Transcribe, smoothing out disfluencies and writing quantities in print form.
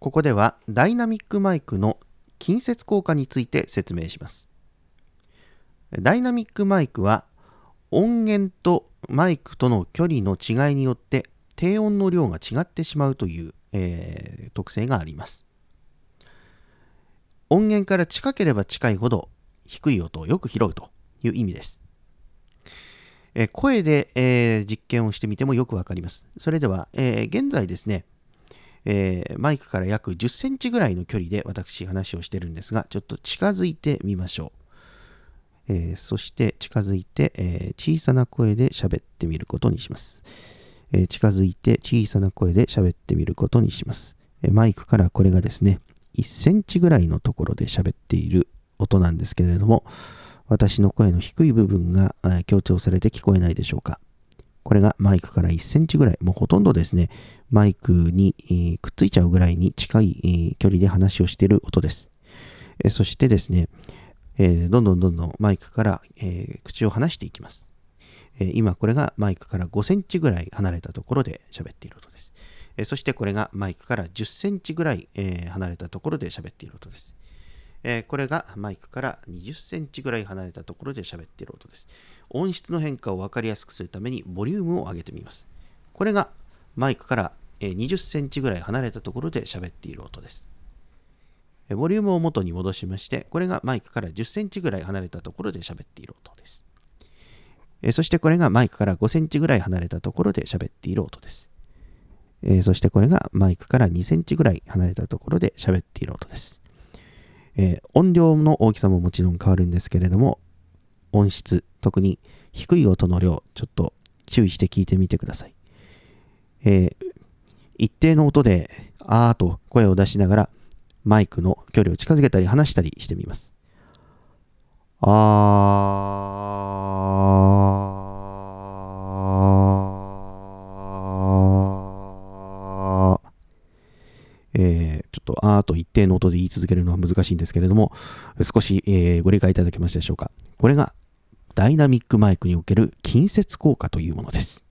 ここではダイナミックマイクの近接効果について説明します。ダイナミックマイクは音源とマイクとの距離の違いによって低音の量が違ってしまうという、特性があります。音源から近ければ近いほど低い音をよく拾うという意味です。声で、実験をしてみてもよくわかります。それでは、現在ですね、マイクから約10センチぐらいの距離で私話をしてるんですが、ちょっと近づいてみましょう。そして近づいて、小さな声で喋ってみることにします。近づいて小さな声で喋ってみることにします。マイクからこれがですね、1センチぐらいのところで喋っている音なんですけれども、私の声の低い部分が強調されて聞こえないでしょうか。これがマイクから1センチぐらい、もうほとんどですね、マイクにくっついちゃうぐらいに近い距離で話をしている音です。そしてですね、どんどんマイクから口を離していきます。今これがマイクから5センチぐらい離れたところで喋っている音です。そしてこれがマイクから10センチぐらい離れたところで喋っている音です。これがマイクから20センチぐらい離れたところで喋っている音です。音質の変化を分かりやすくするためにボリュームを上げてみます。これがマイクから20センチぐらい離れたところで喋っている音です。ボリュームを元に戻しまして、これがマイクから10センチぐらい離れたところで喋っている音です。そしてこれがマイクから5センチぐらい離れたところで喋っている音です。そしてこれがマイクから2センチぐらい離れたところで喋っている音です。音量の大きさももちろん変わるんですけれども、音質、特に低い音の量、ちょっと注意して聞いてみてください。一定の音であーと声を出しながらマイクの距離を近づけたり離したりしてみます。ちょっとあーと一定の音で言い続けるのは難しいんですけれども、少し、ご理解いただけましたでしょうか。これがダイナミックマイクにおける近接効果というものです。